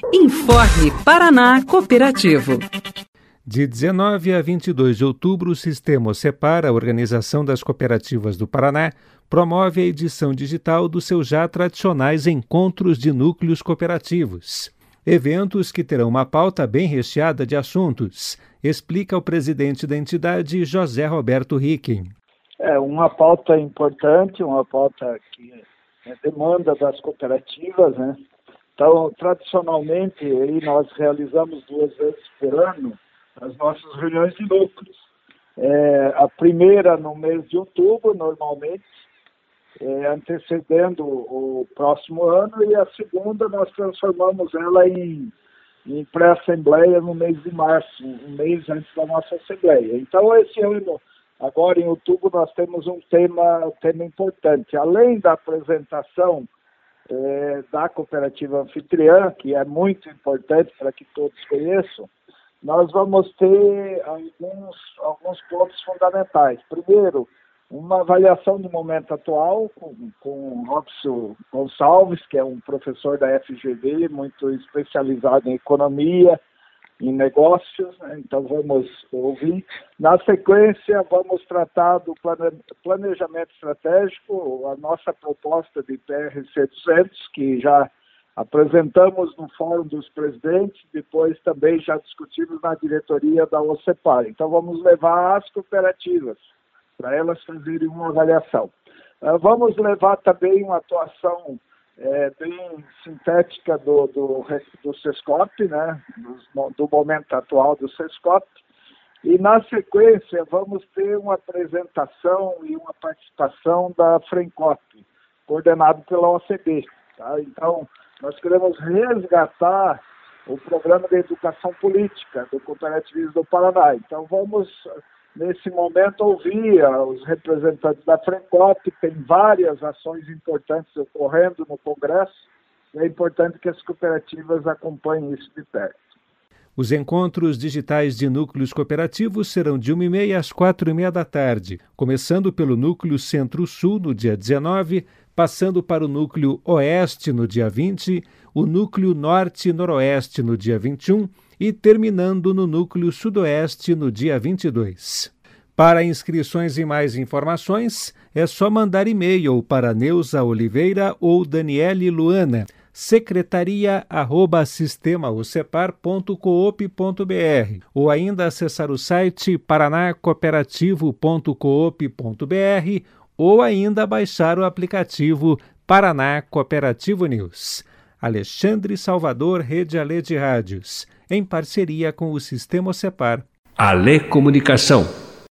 Informe Paraná Cooperativo. De 19 a 22 de outubro, o Sistema OCEPAR, a Organização das Cooperativas do Paraná, promove a edição digital dos seus já tradicionais encontros de núcleos cooperativos. Eventos que terão uma pauta bem recheada de assuntos, explica o presidente da entidade, José Roberto Ricken. É uma pauta importante, uma pauta que é demanda das cooperativas, né? Então, tradicionalmente, aí nós realizamos 2 vezes por ano as nossas reuniões de núcleos. A primeira no mês de outubro, normalmente, antecedendo o próximo ano, e a segunda nós transformamos ela em pré-assembleia no mês de março, um mês antes da nossa assembleia. Então, esse ano, agora em outubro, nós temos um tema importante. Além da apresentação da cooperativa anfitriã, que é muito importante para que todos conheçam, nós vamos ter alguns pontos fundamentais. Primeiro, uma avaliação do momento atual com o Robson Gonçalves, que é um professor da FGV, muito especializado em economia, em negócios, né? Então vamos ouvir. Na sequência, vamos tratar do planejamento estratégico, a nossa proposta de PRC 200, que já apresentamos no Fórum dos Presidentes, depois também já discutimos na diretoria da OCEPAR. Então vamos levar as cooperativas para elas fazerem uma avaliação. Vamos levar também uma atuação bem sintética do SESCOP, né? Do momento atual do SESCOP. E, na sequência, vamos ter uma apresentação e uma participação da FRENCOP, coordenado pela OCB. Tá? Então, nós queremos resgatar o programa de educação política do cooperativismo do Paraná. Então, vamos, nesse momento, ouvir os representantes da FRENCOP. Tem várias ações importantes ocorrendo no Congresso, e é importante que as cooperativas acompanhem isso de perto. Os encontros digitais de núcleos cooperativos serão de 1h30 às 4h30 da tarde, começando pelo Núcleo Centro-Sul no dia 19, passando para o Núcleo Oeste no dia 20, o Núcleo Norte-Noroeste no dia 21 e terminando no Núcleo Sudoeste no dia 22. Para inscrições e mais informações, é só mandar e-mail para Neuza Oliveira ou Daniele Luana, secretaria@sistemaocepar.coop.br ou ainda acessar o site paranacooperativo.coop.br ou ainda baixar o aplicativo Paraná Cooperativo News. Alexandre Salvador, Rede Alê de Rádios, em parceria com o Sistema OCEPAR. Alê Comunicação.